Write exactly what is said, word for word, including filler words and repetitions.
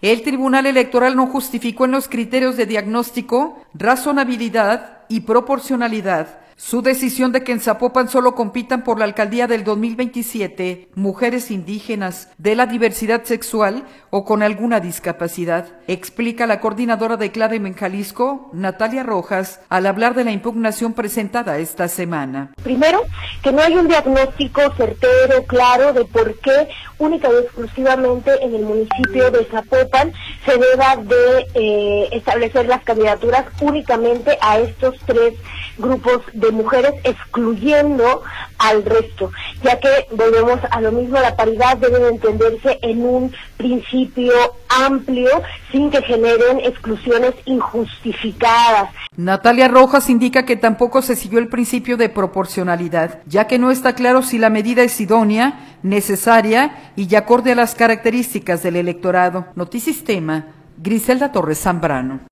El Tribunal Electoral no justificó en los criterios de diagnóstico, razonabilidad y proporcionalidad su decisión de que en Zapopan solo compitan por la alcaldía del dos mil veintisiete mujeres indígenas de la diversidad sexual o con alguna discapacidad, explica la coordinadora de CLADEM en Jalisco, Natalia Rojas, al hablar de la impugnación presentada esta semana. Primero, que no hay un diagnóstico certero, claro, de por qué única y exclusivamente en el municipio de Zapopan se deba de eh, establecer las candidaturas únicamente a estos tres grupos de mujeres, excluyendo al resto, ya que volvemos a lo mismo, la paridad debe de entenderse en un principio amplio, sin que generen exclusiones injustificadas. Natalia Rojas indica que tampoco se siguió el principio de proporcionalidad, ya que no está claro si la medida es idónea, necesaria y acorde a las características del electorado. Notisistema, Griselda Torres Zambrano.